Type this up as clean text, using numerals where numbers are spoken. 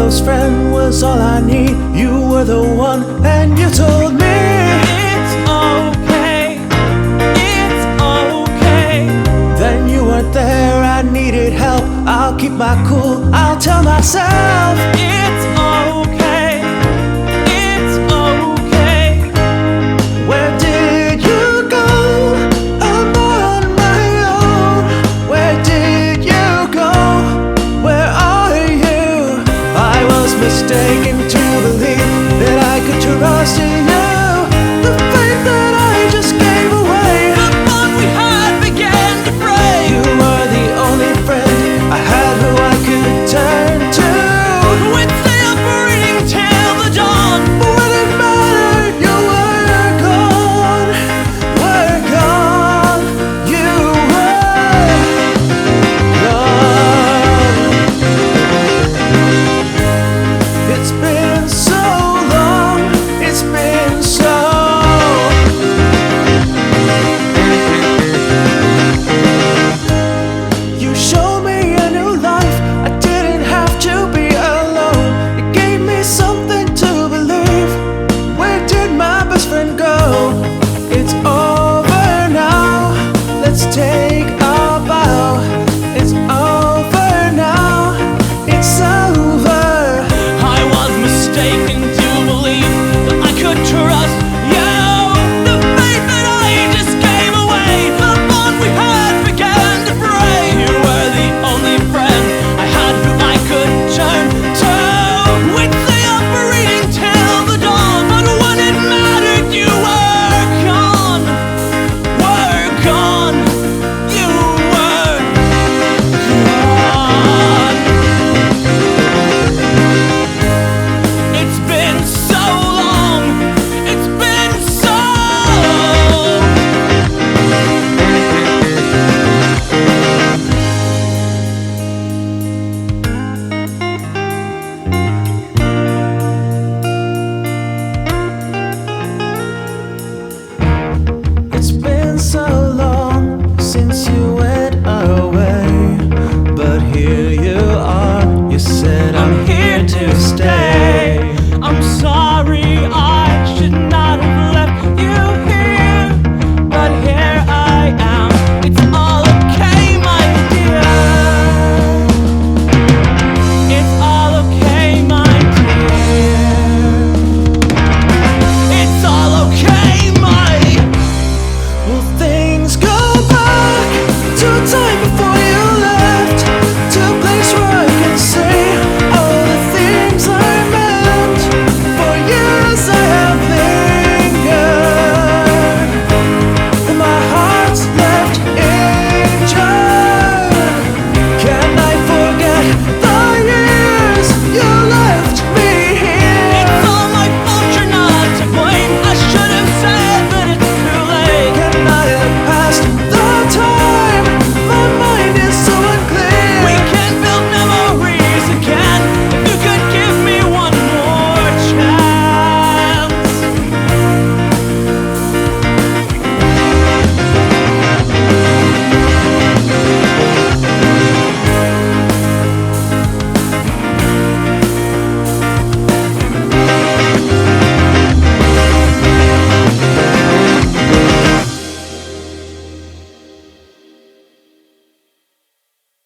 close friend was all I need. You were the one, and you told me It's okay, it's okay. then you weren't there, I needed help. I'll keep my cool, I'll tell myself It's okay, it's okay. where did you go? I'm on my own. Where did you go? Where are you? I was mistaken to believe that I could trust in you. The faith that I just gave away. The bond we had began to break. You were the only friend I had who I could turn to. We'd stay up reading till the dawn. When it mattered, you were gone. Were gone. You were gone. It's been so long. It's been so. You showed me a new life. I didn't have to be alone. It gave me something to believe. Where did my best friend go? It's over now. Let's take